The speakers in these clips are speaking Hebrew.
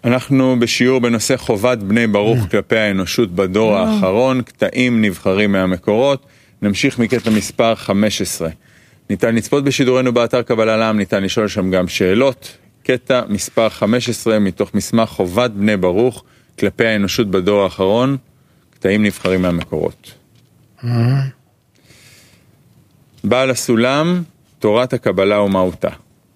אנחנו בשיעור בנושא חובת בני ברוך כלפי האנושות בדור האחרון, קטעים נבחרים מהמקורות. נמשיך מקטע מספר 15. ניתן לצפות בשידורנו באתר קבלה לעם, ניתן לשאול שם גם שאלות. קטע מספר 15 מתוך מסמך חובת בני ברוך כלפי האנושות בדור האחרון, קטעים נבחרים מהמקורות. בעל הסולם, תורת הקבלה ומהותה.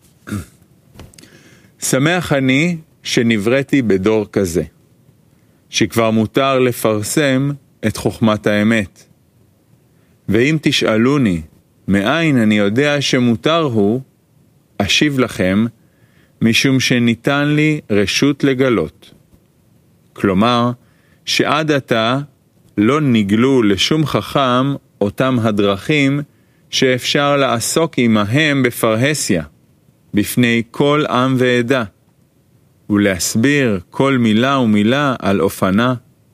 שמח אני שנבראתי בדור כזה, שכבר מותר לפרסם את חוכמת האמת. ואם תשאלוני, מאין אני יודע שמותר הוא, אשיב לכם, משום שניתן לי רשות לגלות. כלומר, שעד עתה לא נגלו לשום חכם אותם הדרכים שאפשר לעסוק עמהם בפרהסיה, בפני כל עם ועדה, ולהסביר כל מילה ומילה על אופנה.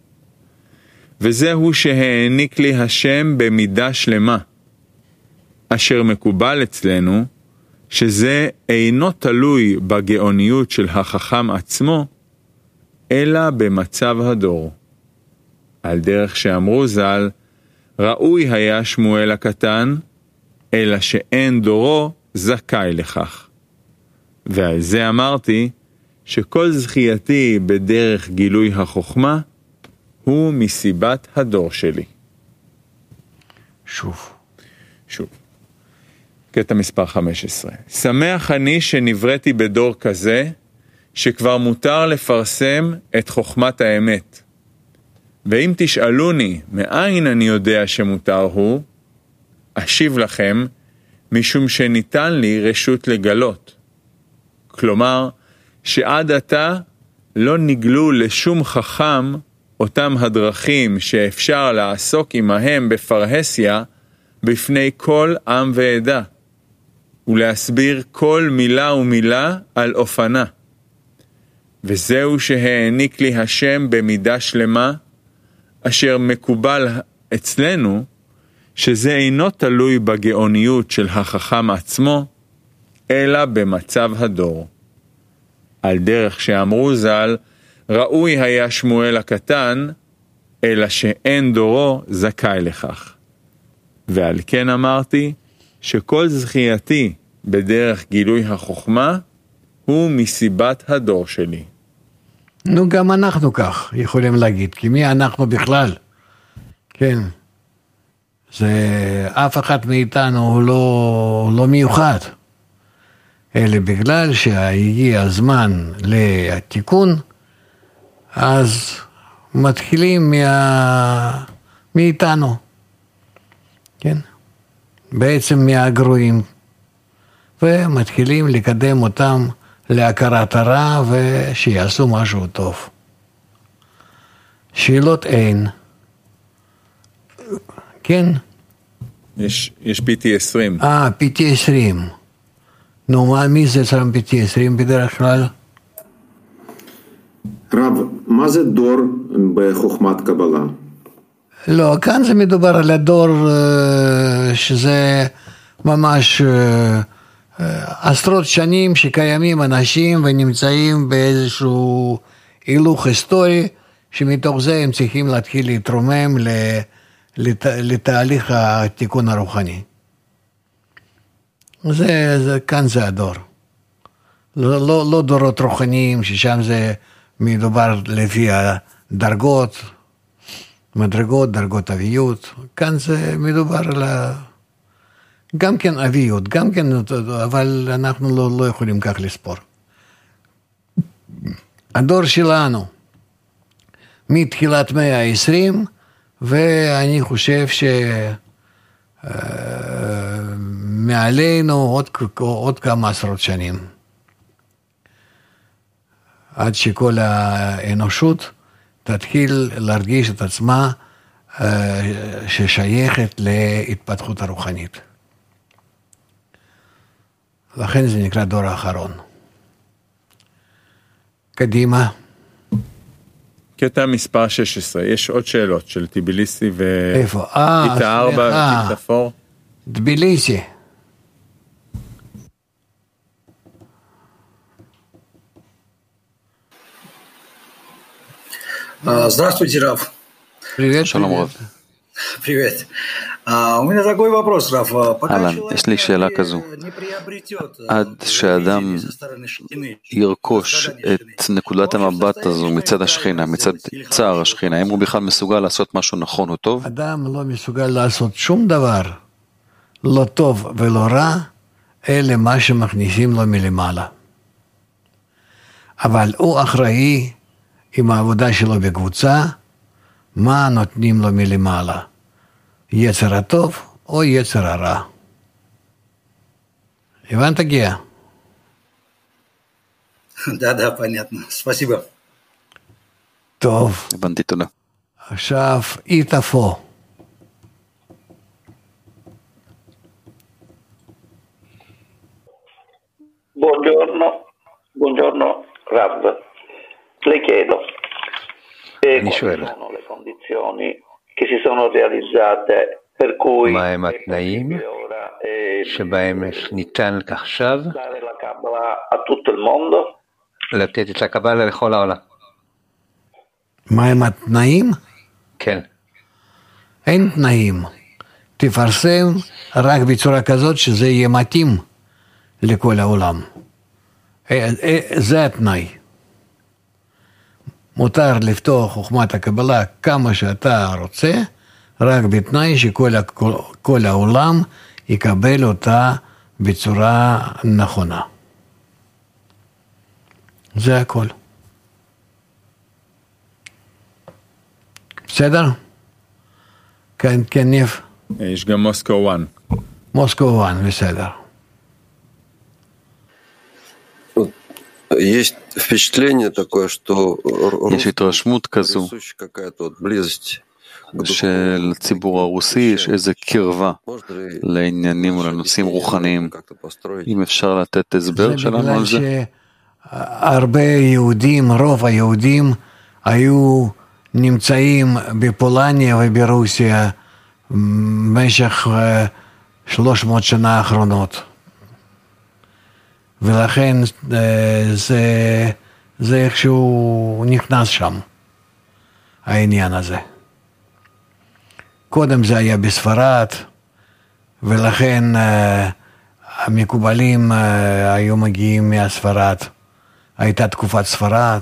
וזהו שהעניק לי השם במידה שלמה, אשר מקובל אצלנו, שזה אינו תלוי בגאוניות של החכם עצמו, אלא במצב הדור. על דרך שאמרו ז"ל, ראוי היה שמואל הקטן, אלא שאין דורו זכאי לכך. ועל זה אמרתי, שכל זכייתי בדרך גילוי החוכמה, הוא מסיבת הדור שלי. שוב. קטע מספר 15. שמח אני שנבראתי בדור כזה, שכבר מותר לפרסם את חוכמת האמת. ואם תשאלוני, מאין אני יודע שמותר הוא, אשיב לכם, משום שניתן לי רשות לגלות. כלומר, שעד עתה לא נגלו לשום חכם אותם הדרכים שאפשר לעסוק עמהם בפרהסיה בפני כל עם ועדה, ולהסביר כל מילה ומילה על אופנה. וזהו שהעניק לי השם במידה שלמה, אשר מקובל אצלנו, שזה אינו תלוי בגאוניות של החכם עצמו, אלא במצב הדור. על דרך שאמרו ז"ל, ראוי היה שמואל הקטן, אלא שאין דורו זכאי לכך. ועל כן אמרתי, שכל זכייתי בדרך גילוי החוכמה, הוא מסיבת הדור שלי. נו, גם אנחנו כך יכולים להגיד, כי מי אנחנו בכלל? כן. זה אף אחד מאיתנו הוא לא מיוחד. אלא בגלל שהגיע הזמן לתיקון, אז מתחילים מאיתנו. כן? בעצם מהגרועים. ומתחילים לקדם אותם להכרת הרע ושיעשו משהו טוב. שאלות אין. כן? יש PT20. PT20. נו, מי זה אצלם PT20 בדרך כלל? רב, מה זה דור בחוכמת קבלה? לא, כאן זה מדובר על הדור שזה ממש עשרות שנים שקיימים אנשים ונמצאים באיזשהו הילוך היסטורי, שמתוך זה הם צריכים להתחיל להתרומם לתהליך התיקון הרוחני. כאן זה הדור. לא דורות רוחניים, ששם זה מדובר לפי הדרגות, מדרגות, דרגות אביות. כאן זה מדובר על גם כן אביות, גם כן, אבל אנחנו לא יכולים כך לספור. הדור שלנו, מתחילת 120, ואני חושב מעלינו עוד כמה עשרות שנים. עד שכל האנושות תתחיל להרגיש את עצמה ששייכת להתפתחות הרוחנית. לכן זה נקרא דור האחרון. קדימה. קטע מספר 16, יש עוד שאלות של טיביליסי וכיתה 4 וכיתה 4. טביליסי. Здравствуйте, Раф. Привет. שלום רב. Привет. У меня такой вопрос, Раф. אהלן, יש לי שאלה כזו. עד שאדם ירכוש את נקודת המבט הזו מצד השכינה, מצד צער השכינה, האם הוא בכלל מסוגל לעשות משהו נכון או טוב? אדם לא מסוגל לעשות שום דבר, לא טוב ולא רע, אלא מה שמכניסים לו מלמעלה. אבל הוא אחראי עם העבודה שלו בקבוצה, מה נותנים לו מלמעלה, יצר הטוב או יצר הרע. הבנת גאה? Да, понятно. Спасибо. טוב, הבנתי, תודה. עכשיו איתפו. Buongiorno Rav, le chiedo אני quali שואל, sono le condizioni che si sono realizzate per cui מהם התנאים שבהם ניתן עכשיו dare la Kabbalah a tutto il mondo? לתת את הקבלה לכל העולם? מהם התנאים? כן. אין תנאים. תפרסם רק בצורה כזאת שזה יהיה מתאים לכל העולם. זה התנאי. מותר לפתוח חוכמת הקבלה כמה שאתה רוצה, רק בתנאי שכל העולם יקבל אותה בצורה נכונה. זה הכל. בסדר? כן, כן, ניב. יש גם מוסקו 1. מוסקו 1, בסדר. Есть впечатление такое, что יש התרשמות כזו какая-то вот близость к שלציבור הרוסי יש איזו קרבה לעניינים ולנושאים רוחניים. אם אפשר לתת הסבר שלנו על זה? זה בגלל שהרבה יהודים, רוב היהודים היו נמצאים בפולניה וברוסיה במשך 300 שנה האחרונות. ולכן זה איכשהו נכנס שם, העניין הזה. קודם זה היה בספרד, ולכן המקובלים היו מגיעים מהספרד. הייתה תקופת ספרד,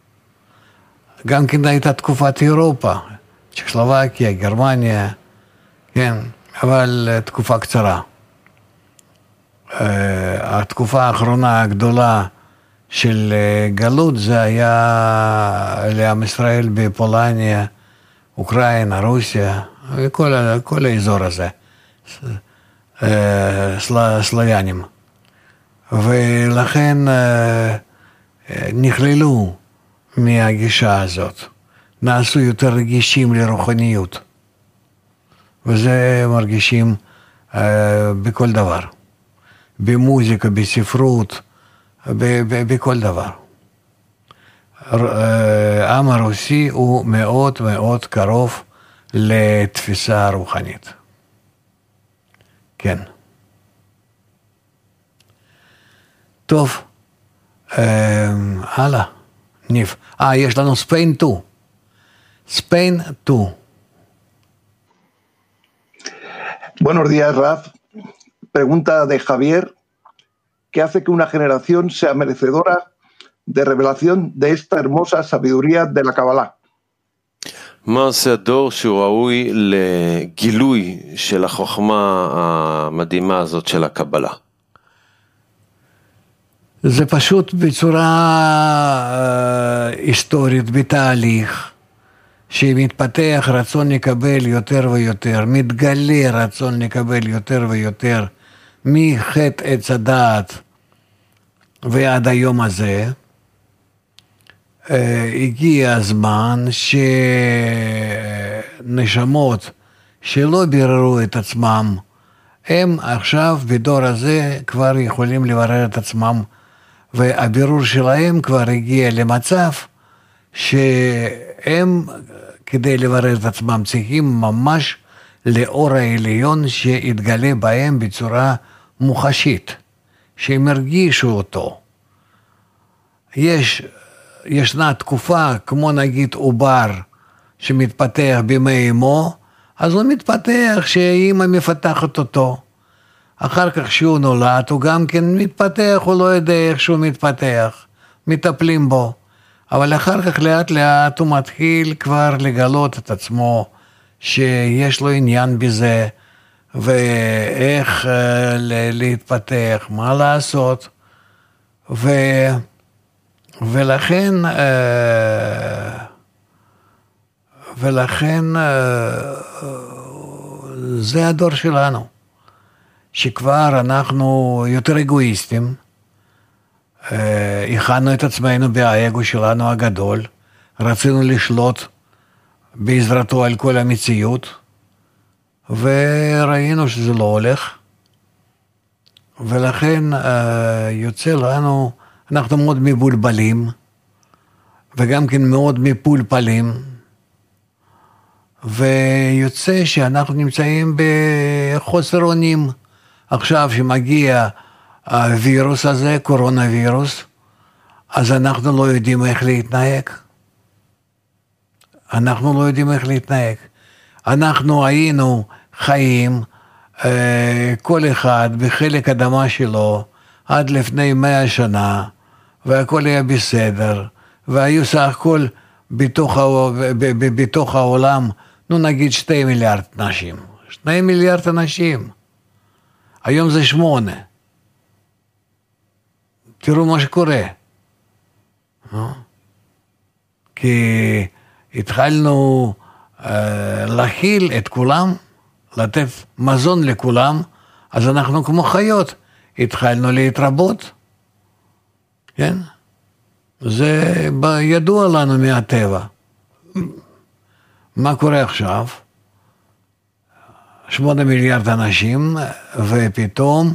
גם כן הייתה תקופת אירופה, צ'כוסלובקיה, גרמניה, כן, אבל תקופה קצרה. התקופה האחרונה הגדולה של גלות זה היה לעם ישראל בפולניה, אוקראינה, רוסיה, כל האזור הזה, סלויאנים. ולכן נכללו מהגישה הזאת, נעשו יותר רגישים לרוחניות, וזה מרגישים בכל דבר. במוזיקה, בספרות, בכל דבר. העם הרוסי הוא מאוד מאוד קרוב לתפיסה רוחנית. כן. טוב, הלאה, ניב. יש לנו ספיין 2. ספיין 2. Buenos días, Raf. Pregunta de Javier, ¿qué hace que una generación sea merecedora de revelación de esta hermosa sabiduría de la Kabbalah? מה עושה הדור שהוא ראוי לגילוי של החוכמה המדהימה הזאת של הקבלה? זה פשוט בצורה היסטורית, בתהליך, שמתפתח רצון לקבל יותר ויותר, מתגלה רצון לקבל יותר ויותר, מחטא עץ הדעת ועד היום הזה, הגיע הזמן שנשמות שלא ביררו את עצמם, הם עכשיו בדור הזה כבר יכולים לברר את עצמם, והבירור שלהם כבר הגיע למצב שהם כדי לברר את עצמם צריכים ממש לאור העליון שיתגלה בהם בצורה מוחשית, שהם הרגישו אותו. יש ישנה תקופה, כמו נגיד עובר שמתפתח בימי אמו, אז הוא מתפתח שאמא מפתחת אותו. אחר כך שהוא נולד, הוא גם כן מתפתח, הוא לא יודע איך שהוא מתפתח, מטפלים בו. אבל אחר כך לאט לאט הוא מתחיל כבר לגלות את עצמו, שיש לו עניין בזה, ואיך להתפתח, מה לעשות. ולכן זה הדור שלנו, שכבר אנחנו יותר אגואיסטים, הכנו את עצמנו באגו שלנו הגדול, רצינו לשלוט בעזרתו על כל המציאות, וראינו שזה לא הולך, ולכן יוצא לנו, אנחנו מאוד מבולבלים, וגם כן מאוד מפולפלים, ויוצא שאנחנו נמצאים בחוסר אונים. עכשיו שמגיע הווירוס הזה, קורונה וירוס, אז אנחנו לא יודעים איך להתנהג. אנחנו לא יודעים איך להתנהג. אנחנו היינו חיים, כל אחד בחלק אדמה שלו, עד לפני 100 שנה, והכל היה בסדר, והיו סך הכל בתוך העולם, נגיד 2 מיליארד אנשים. 2 מיליארד אנשים. היום זה 8. תראו מה שקורה. כי התחלנו להכיל את כולם, לתת מזון לכולם, אז אנחנו כמו חיות, התחלנו להתרבות. כן? זה ידוע לנו מהטבע. מה קורה עכשיו? 8 מיליארד אנשים, ופתאום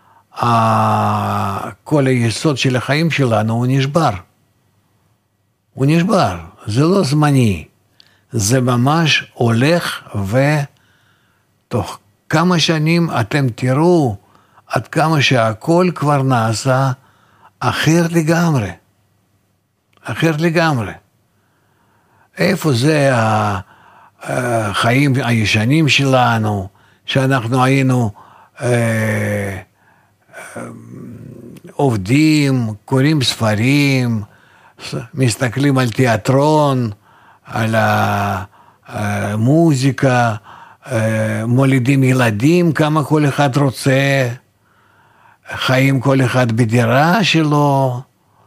כל היסוד של החיים שלנו הוא נשבר. הוא נשבר. זה לא זמני. זה ממש הולך, ותוך כמה שנים אתם תראו עד כמה שהכל כבר נעשה אחר לגמרי. אחר לגמרי. איפה זה החיים הישנים שלנו, שאנחנו היינו עובדים, קוראים ספרים, מסתכלים על תיאטרון, על המוזיקה, מולידים ילדים כמה כל אחד רוצה, חיים כל אחד בדירה שלו.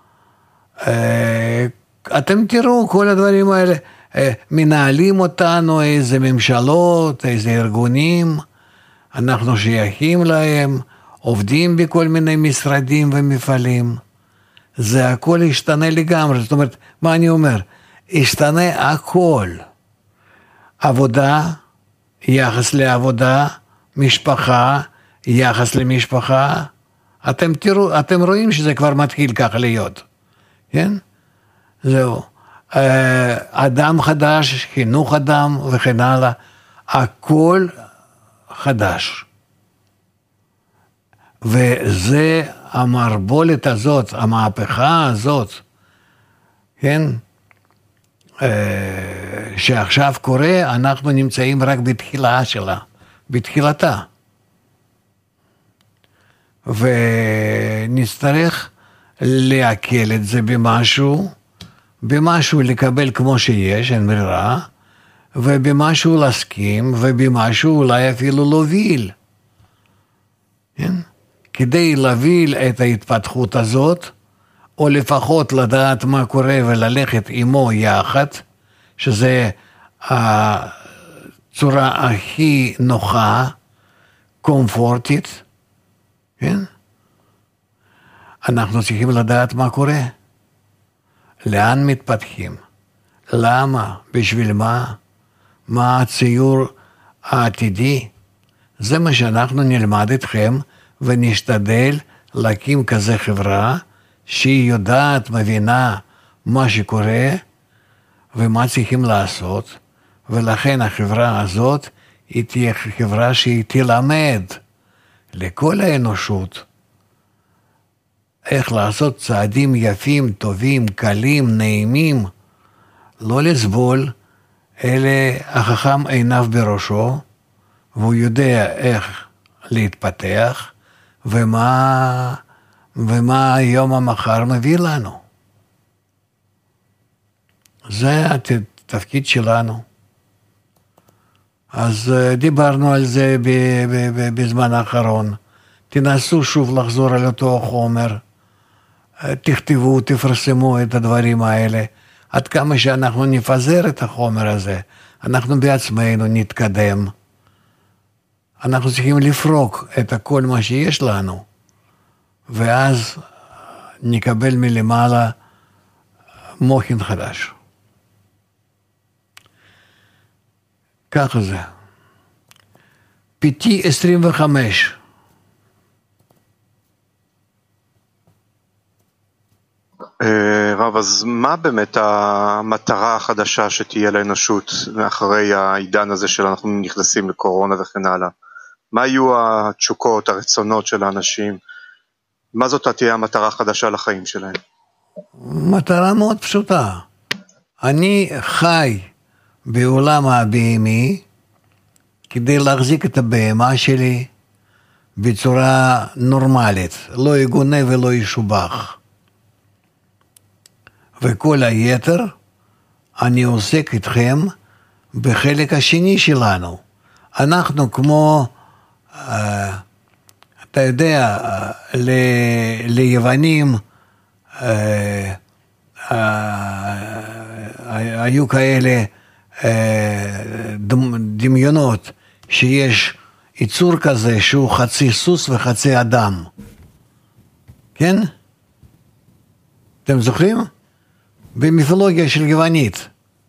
אתם תראו כל הדברים האלה, מנהלים אותנו איזה ממשלות, איזה ארגונים, אנחנו שייכים להם, עובדים בכל מיני משרדים ומפעלים. זה הכל השתנה לגמרי. זאת אומרת, מה אני אומר? השתנה הכל. עבודה, יחס לעבודה, משפחה, יחס למשפחה. אתם תראו, אתם רואים שזה כבר מתחיל ככה להיות. כן? זהו. אדם חדש, חינוך אדם וכן הלאה. הכל חדש. וזה המערבולת הזאת, המהפכה הזאת, כן? שעכשיו קורה, אנחנו נמצאים רק בתחילה שלה, בתחילתה. ונצטרך להקל את זה במשהו לקבל כמו שיש, אין ברירה, ובמשהו להסכים, ובמשהו אולי אפילו להוביל. כן? כדי להוביל את ההתפתחות הזאת, או לפחות לדעת מה קורה וללכת עמו יחד, שזה הצורה הכי נוחה, קומפורטית, כן? אנחנו צריכים לדעת מה קורה, לאן מתפתחים, למה, בשביל מה הציור העתידי. זה מה שאנחנו נלמד אתכם, ונשתדל להקים כזה חברה, שהיא יודעת, מבינה מה שקורה, ומה צריכים לעשות, ולכן החברה הזאת, היא תהיה חברה שהיא תלמד לכל האנושות, איך לעשות צעדים יפים, טובים, קלים, נעימים, לא לסבול, אלא החכם עיניו בראשו, והוא יודע איך להתפתח, ומה יום המחר מביא לנו. זה התפקיד שלנו. אז דיברנו על זה בזמן האחרון. תנסו שוב לחזור על אותו חומר, תכתבו, תפרסמו את הדברים האלה, עד כמה שאנחנו נפזר את החומר הזה, אנחנו בעצמנו נתקדם. אנחנו צריכים לפרוק את כל מה שיש לנו, ואז נקבל מלמעלה מוחין חדש. ככה זה. PT 25. רב, אז מה באמת המטרה החדשה שתהיה לאנושות מאחרי העידן הזה שאנחנו נכנסים לקורונה וכן הלאה? מה יהיו התשוקות, הרצונות של האנשים? מה זאת תהיה המטרה החדשה לחיים שלהם? מטרה מאוד פשוטה. אני חי בעולם הבהמי כדי להחזיק את הבהמה שלי בצורה נורמלית, לא יגונה ולא ישובח. וכל היתר אני עוסק איתכם בחלק השני שלנו. אנחנו כמו, אתה יודע, ליוונים היו כאלה דמיונות שיש יצור כזה שהוא חצי סוס וחצי אדם. כן? אתם זוכרים? במיתולוגיה של יוונית.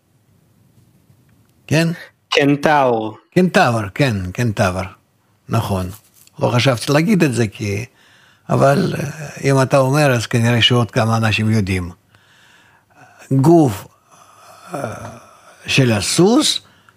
כן? קנטאור. קנטאור, כן, קנטאור. נכון. לא חשבתי להגיד את זה כי... אבל אם אתה אומר, אז כנראה שעוד כמה אנשים יודעים. גוף של הסוס,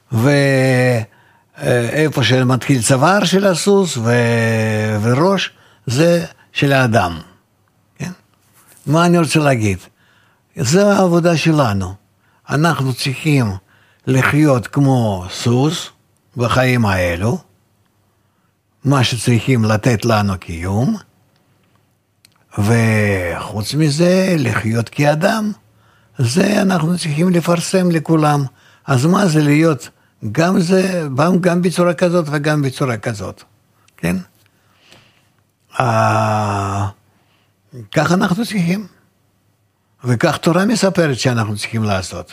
ואיפה שמתחיל צוואר של הסוס, וראש, זה של האדם. כן? מה אני רוצה להגיד? זו העבודה שלנו. אנחנו צריכים לחיות כמו סוס בחיים האלו, מה שצריכים לתת לנו קיום, וחוץ מזה לחיות כאדם. זה אנחנו צריכים לפרסם לכולם. אז מה זה להיות גם זה, גם בצורה כזאת וגם בצורה כזאת. כן? כך אנחנו צריכים. וכך תורה מספרת שאנחנו צריכים לעשות.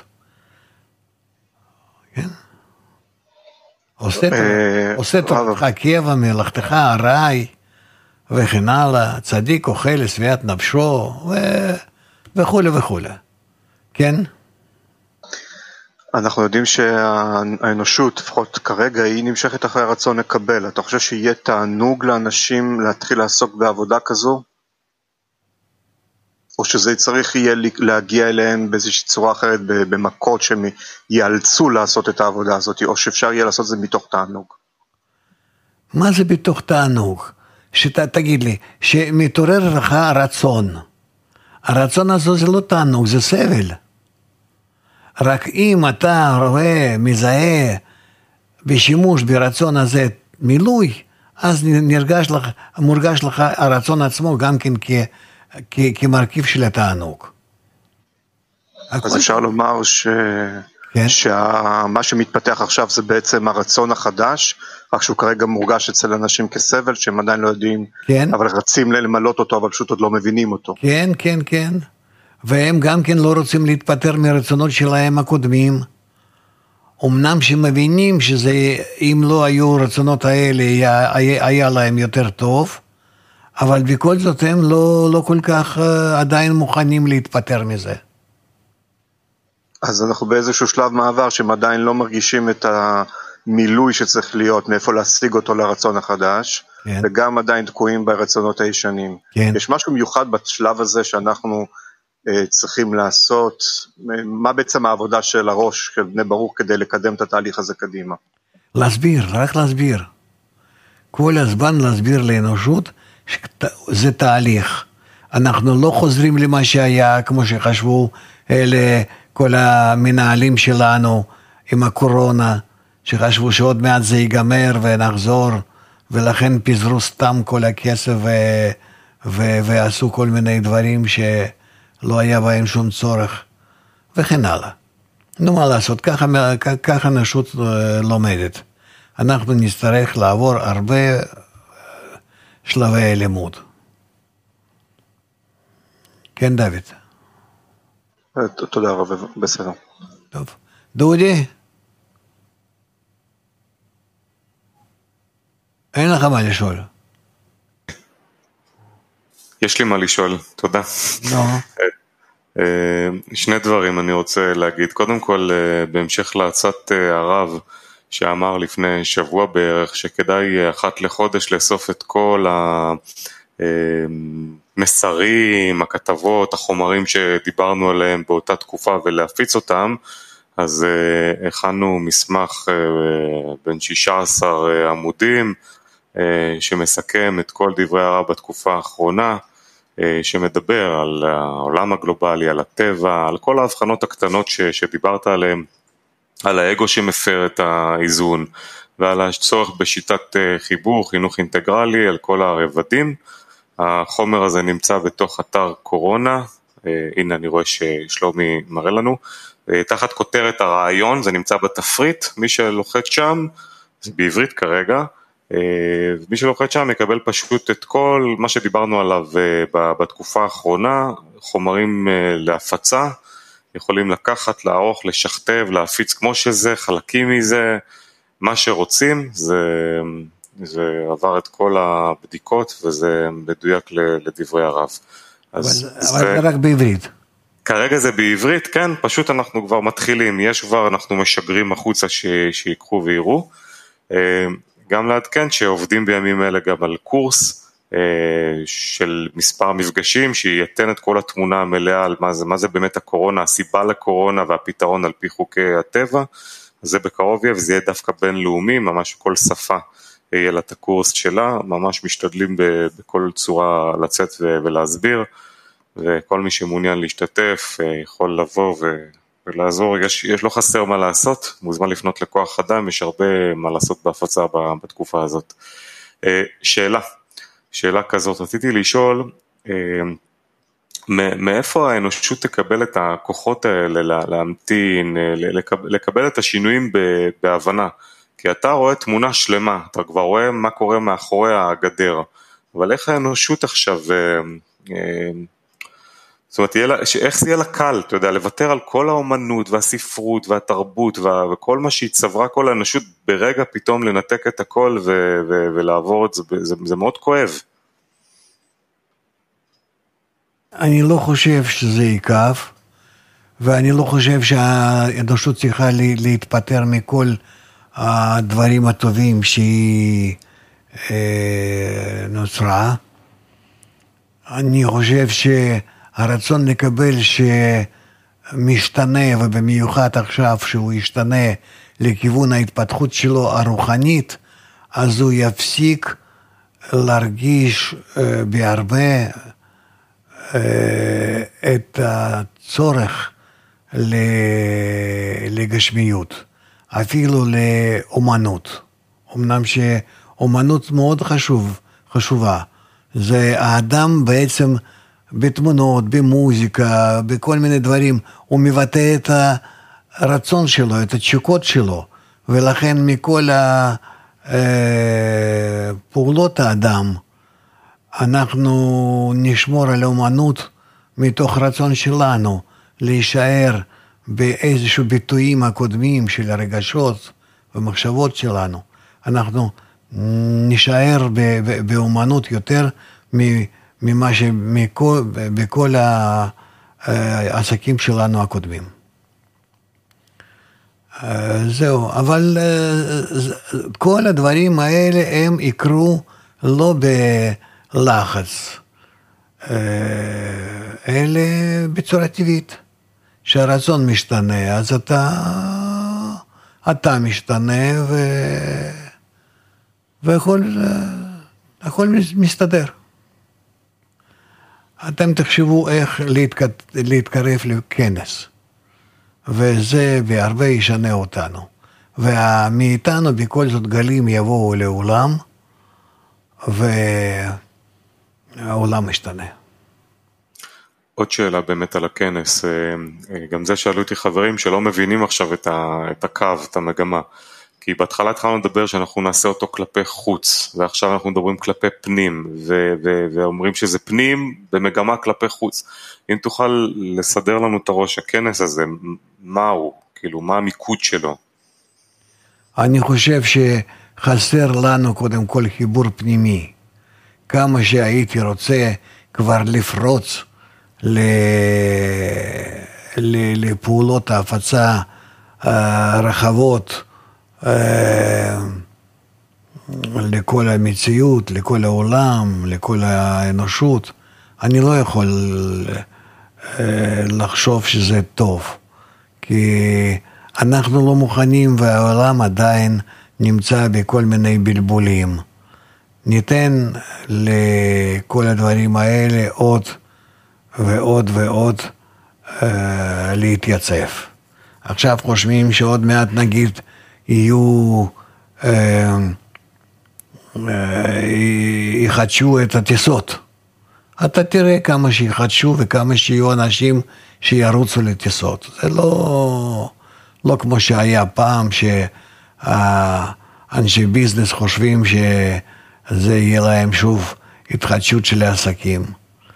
כן? עושה תורתך קבע, מלאכתך ארעי, וכן הלאה, צדיק אוכל לשביעת נפשו, וכו' וכו'. כן? אנחנו יודעים שהאנושות, לפחות כרגע, היא נמשכת אחרי הרצון לקבל. אתה חושב שיהיה תענוג לאנשים להתחיל לעסוק בעבודה כזו? או שזה צריך יהיה להגיע אליהם באיזושהי צורה אחרת, במכות שהם יאלצו לעשות את העבודה הזאת, או שאפשר יהיה לעשות את זה מתוך תענוג? מה זה בתוך תענוג? תגיד לי, שמתעורר לך רצון. הרצון הזה זה לא תענוג, זה סבל. רק אם אתה רואה, מזהה בשימוש ברצון הזה מילוי, אז מורגש לך הרצון עצמו גם כן כמרכיב של התענוג. אז אפשר לומר שמה שמתפתח עכשיו זה בעצם הרצון החדש, רק שהוא כרגע מורגש אצל אנשים כסבל, שהם עדיין לא יודעים, אבל רצים למלות אותו, אבל פשוט עוד לא מבינים אותו. כן, כן, כן. והם גם כן לא רוצים להתפטר מרצונות שלהם הקודמים. אמנם שמבינים שזה, אם לא היו רצונות האלה, היה להם יותר טוב, אבל בכל זאת הם לא כל כך עדיין מוכנים להתפטר מזה. אז אנחנו באיזשהו שלב מעבר שהם עדיין לא מרגישים את המילוי שצריך להיות, מאיפה להשיג אותו לרצון החדש, כן. וגם עדיין תקועים ברצונות הישנים. כן. יש משהו מיוחד בשלב הזה שאנחנו צריכים לעשות, מה בעצם העבודה של הראש, של בני ברוך, כדי לקדם את התהליך הזה קדימה? להסביר, רק להסביר. כל הזמן להסביר לאנושות שזה תהליך. אנחנו לא חוזרים למה שהיה, כמו שחשבו אלה כל המנהלים שלנו עם הקורונה, שחשבו שעוד מעט זה ייגמר ונחזור, ולכן פיזרו סתם כל הכסף ועשו כל מיני דברים שלא היה בהם שום צורך, וכן הלאה. נו, מה לעשות, ככה נשות לומדת. אנחנו נצטרך לעבור הרבה שלבי לימוד. כן, דוד. תודה רבה, בסדר. טוב. דודי? אין לך מה לשאול. יש לי מה לשאול, תודה. שני דברים אני רוצה להגיד. קודם כל, בהמשך להצעת הרב שאמר לפני שבוע בערך, שכדאי אחת לחודש לאסוף את כל המסרים, הכתבות, החומרים שדיברנו עליהם באותה תקופה ולהפיץ אותם, אז הכנו מסמך בין 16 עמודים, שמסכם את כל דברי הרב בתקופה האחרונה, שמדבר על העולם הגלובלי, על הטבע, על כל ההבחנות הקטנות שדיברת עליהן, על האגו שמפר את האיזון, ועל הצורך בשיטת חיבור, חינוך אינטגרלי, על כל הרבדים. החומר הזה נמצא בתוך אתר קורונה, הנה אני רואה ששלומי מראה לנו, תחת כותרת הרעיון, זה נמצא בתפריט, מי שלוחץ שם, זה בעברית כרגע, מי שלוחץ שם יקבל פשוט את כל מה שדיברנו עליו בתקופה האחרונה, חומרים להפצה, יכולים לקחת, לערוך, לשכתב, להפיץ כמו שזה, חלקים מזה, מה שרוצים, זה עבר את כל הבדיקות וזה מדויק לדברי הרב. אבל זה רק בעברית. כרגע זה בעברית, כן, פשוט אנחנו כבר מתחילים, אנחנו משגרים החוצה שיקחו ויראו, גם לעדכן שעובדים בימים אלה גם על קורס של מספר מפגשים שייתן את כל התמונה המלאה על מה זה באמת הקורונה, הסיבה לקורונה והפתרון על פי חוקי הטבע, זה בקרוב יהיה וזה יהיה דווקא בינלאומי, ממש כל שפה יהיה לה את הקורס שלה, ממש משתדלים בכל צורה לצאת ולהסביר, וכל מי שמעוניין להשתתף יכול לבוא ולעזור, יש לו חסר מה לעשות, מוזמן לפנות לכוח אדם, יש הרבה מה לעשות בהפצה בתקופה הזאת. שאלה כזאת, רציתי לשאול, מאיפה האנושות תקבל את הכוחות האלה להמתין, לקבל את השינויים בהבנה? כי אתה רואה תמונה שלמה, אתה כבר רואה מה קורה מאחורי הגדר, אבל איך האנושות עכשיו, זאת אומרת, איך זה יהיה לה קל, אתה יודע, לוותר על כל האומנות והספרות והתרבות וכל מה שהיא צברה כל האנושות, ברגע פתאום לנתק את הכל ולעבור את זה, זה מאוד כואב. אני לא חושב שזה יקף, ואני לא חושב שהאנושות צריכה להתפטר מכל הדברים הטובים שהיא נוצרה. אני חושב שהרצון לקבל שמשתנה, ובמיוחד עכשיו שהוא ישתנה לכיוון ההתפתחות שלו הרוחנית, אז הוא יפסיק להרגיש בהרבה את הצורך לגשמיות, אפילו לאומנות. אמנם שאומנות מאוד חשובה, זה האדם בעצם בתמונות, במוזיקה, בכל מיני דברים, הוא מבטא את הרצון שלו, את התשוקות שלו, ולכן מכל פעולות האדם, אנחנו נשמור על האומנות מתוך רצון שלנו, להישאר באיזשהו ביטויים הקודמים של הרגשות ומחשבות שלנו. אנחנו נשאר באומנות יותר ממה שבכל העסקים שלנו הקודמים. זהו, אבל כל הדברים האלה הם יקרו לא בלחץ, אלה בצורה טבעית. שהרצון משתנה, אז אתה משתנה והכל מסתדר. אתם תחשבו איך להתקרב לכנס. וזה בהרבה ישנה אותנו. ומאיתנו בכל זאת גלים יבואו לעולם, והעולם משתנה. עוד שאלה באמת על הכנס, גם זה שאלו אותי חברים שלא מבינים עכשיו את הקו, את המגמה, כי בהתחלה התחלנו לדבר שאנחנו נעשה אותו כלפי חוץ, ועכשיו אנחנו מדברים כלפי פנים, ואומרים שזה פנים במגמה כלפי חוץ. אם תוכל לסדר לנו את הראש הכנס הזה, מה הוא? כאילו, מה המיקוד שלו? אני חושב שחסר לנו קודם כל חיבור פנימי. כמה שהייתי רוצה כבר לפרוץ לפעולות ההפצה רחבות, לכל המציאות, לכל העולם, לכל האנושות. אני לא יכול לחשוב שזה טוב, כי אנחנו לא מוכנים והעולם עדיין נמצא בכל מיני בלבולים. ניתן לכל הדברים האלה עוד ועוד ועוד להתייצב. עכשיו חושבים שעוד מעט נגיד יחדשו את הטיסות. אתה תראה כמה שיחדשו וכמה שיהיו אנשים שירוצו לטיסות. זה לא כמו שהיה פעם שאנשי ביזנס חושבים שזה יהיה להם שוב התחדשות של העסקים.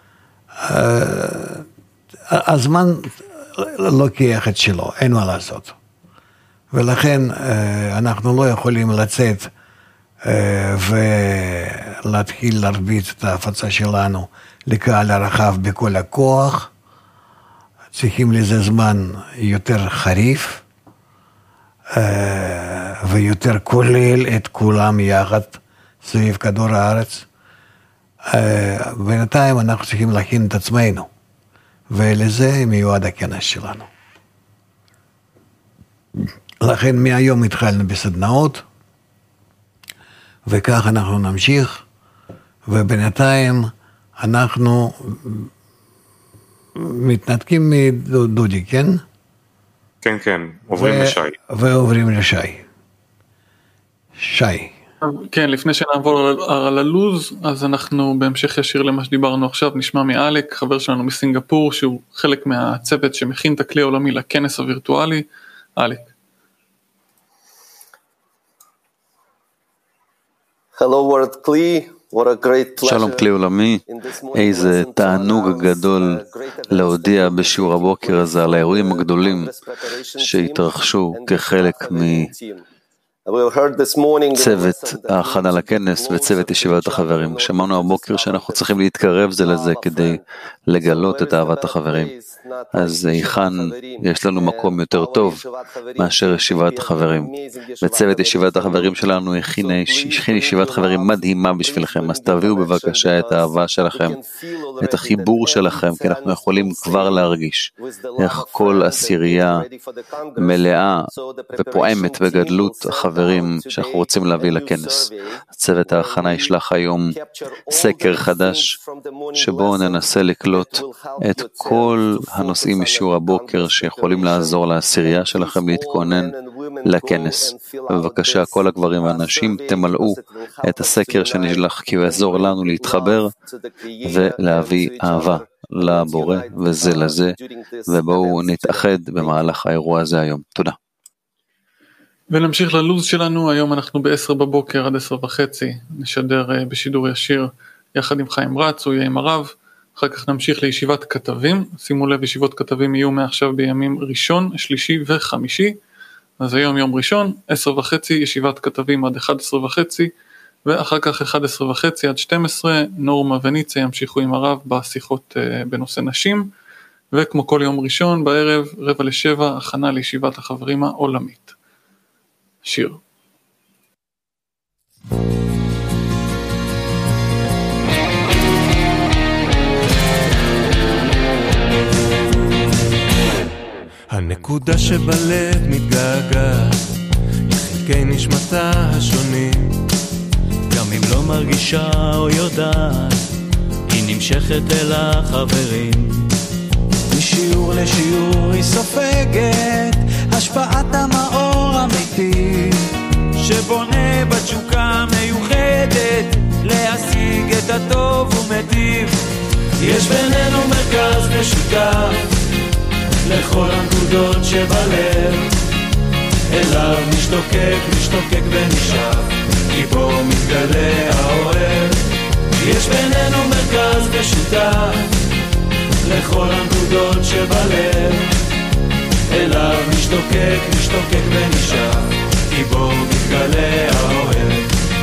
הזמן לא קייח את שלו, אין מה לעשות. ולכן אנחנו לא יכולים לצאת ולהתחיל להרביץ את ההפצה שלנו לקהל הרחב בכל הכוח. צריכים לזה זמן יותר חריף ויותר כולל את כולם יחד סביב כדור הארץ. בינתיים אנחנו צריכים להכין את עצמנו, ולזה מיועד הכנס שלנו. לכן מהיום התחלנו בסדנאות, וכך אנחנו נמשיך, ובינתיים אנחנו מתנתקים מדודי, כן? כן, כן, עוברים לשי. ועוברים לשי. שי. כן, לפני שנעבור על הלוז, אז אנחנו בהמשך ישיר למה שדיברנו עכשיו, נשמע מאלק, חבר שלנו מסינגפור, שהוא חלק מהצוות שמכין את הכלי העולמי לכנס הווירטואלי. אלק. שלום כלי עולמי, איזה תענוג גדול להודיע בשיעור הבוקר הזה על האירועים הגדולים שהתרחשו כחלק צוות ההכנה לכנס וצוות ישיבת החברים. שמענו הבוקר שאנחנו צריכים להתקרב זה לזה כדי לגלות את אהבת החברים. אז היכן יש לנו מקום יותר טוב מאשר ישיבת החברים. וצוות ישיבת החברים שלנו הכין ישיבת חברים מדהימה בשבילכם. אז תביאו בבקשה את האהבה שלכם, את החיבור שלכם, כי אנחנו יכולים כבר להרגיש איך כל עשירייה מלאה ופועמת בגדלות החברים שאנחנו רוצים להביא לכנס. צוות ההכנה ישלח היום סקר חדש שבו ננסה לקלוט את כל הנושאים משיעור הבוקר שיכולים לעזור לעשירייה שלכם להתכונן לכנס. בבקשה כל הגברים והנשים תמלאו את הסקר שנשלח, כי הוא יעזור לנו להתחבר ולהביא אהבה לבורא וזה לזה, ובואו נתאחד במהלך האירוע הזה היום. תודה. ונמשיך ללוז שלנו. היום אנחנו ב-10 בבוקר עד 10:30 נשדר בשידור ישיר יחד עם חיים רץ, הוא יהיה עם הרב. אחר כך נמשיך לישיבת כתבים. שימו לב, ישיבות כתבים יהיו מעכשיו בימים ראשון, שלישי וחמישי. אז היום יום ראשון, 10:30 ישיבת כתבים עד 11:30, ואחר כך 11:30 עד 12 נורמה וניצה ימשיכו עם הרב בשיחות בנושא נשים. וכמו כל יום ראשון בערב 6:45 הכנה לישיבת החברים העולמית. שיר. הנקודה שבלב מתגעגעת לחלקי נשמתה השונים, גם אם לא מרגישה או יודעת, היא נמשכת אל החברים. משיעור לשיעור היא סופגת השפעת המאור אמיתי שבונה בתשוקה מיוחדת להשיג את הטוב ומטיב. יש בינינו מרכז משותף לכל הנקודות שבלב, אליו משתוקק ונשאף, כי בו מתגלה האוהב. יש בינינו מרכז משותף לכל הנקודות שבלב, אליו משתוקק ונשאף, כי בו מתגלה האוהב.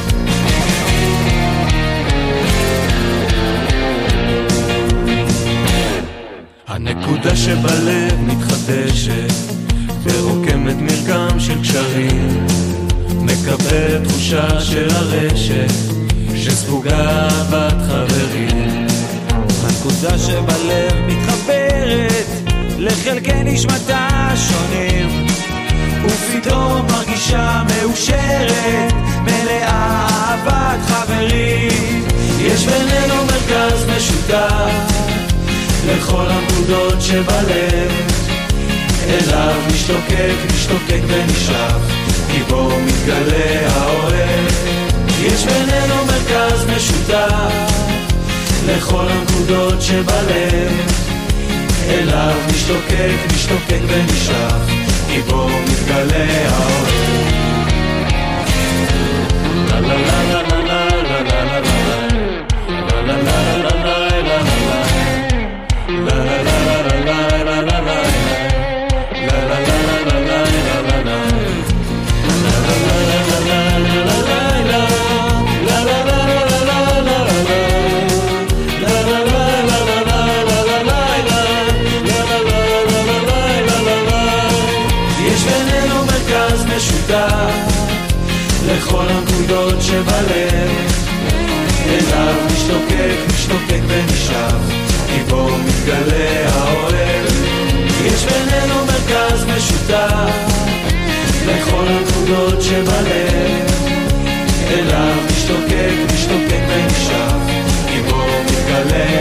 הנקודה שבלב מתחדשת ורוקמת מרקם של קשרים, מקבל תחושה של הרשת שספוגה אהבת חברים. הנקודה שבלב מתחברת לחלקי נשמתה שונים, ופתאום מרגישה מאושרת מלאה אהבת חברים. יש בינינו מרכז משותף לכל הנקודות שבלב, אליו משתוקק ונשאף, כי בו מתגלה האוהב. יש בינינו מרכז משותף לכל הנקודות שבלב, אליו משתוקק ונשאף, כי בו מתגלה האוהב. לה לה לה לה לה לה לה לה לה לה לה לה לכל הנקודות שבלב, אליו משתוקק ונשאף, כי בו מתגלה האוהב. יש בינינו מרכז משותף לכל הנקודות שבלב, אליו משתוקק ונשאף, כי בו מתגלה